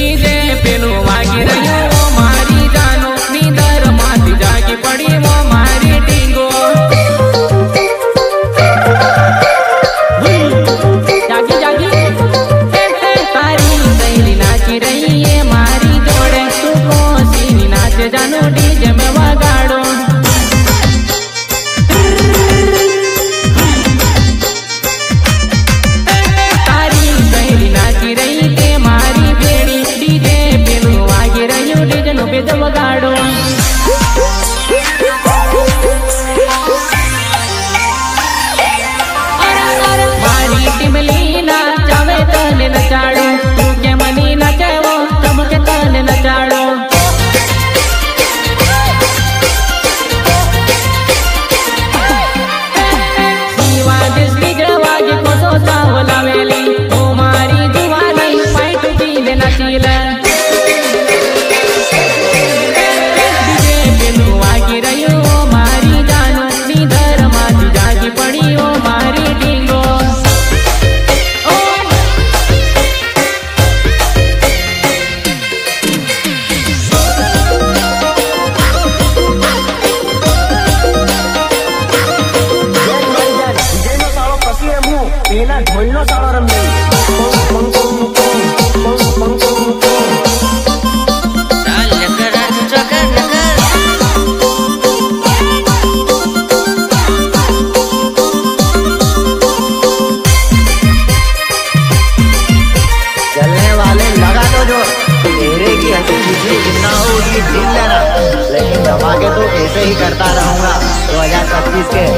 DJ पेलू वागी रही वो मारी जानो नींदर माती जागी पड़ी वो मारी टींगो जागी जागी तारी सहेली नाची रही है मारी जोड़े तू कोसी नाचे जानो डीजे में वगाड़ो तारी सहेली नाची रही ते मारी बेड़ी डीजे पेलू वागी रही डीजे नो बेद वगाड़ो मारी टिमली नाचावे तने नचाड़ो तू के मनी नचावो तब के तने नचाड़ो दीवा जिसकी जवागी को तो सावलावेली ओ मारी दीवानी फाइट पीले नचीला डीजे पेलू वागी रही ओ मारी जानो नींदर माती जागी पड़ी ओ मारी टींगो પેલા ઢોલનો તાળો રમે चलने वाले लगा तो जो तेरे की हंसी बिजली जितना होगी झील लेना लेकिन धमाके तो ऐसे ही करता रहूंगा 2025 के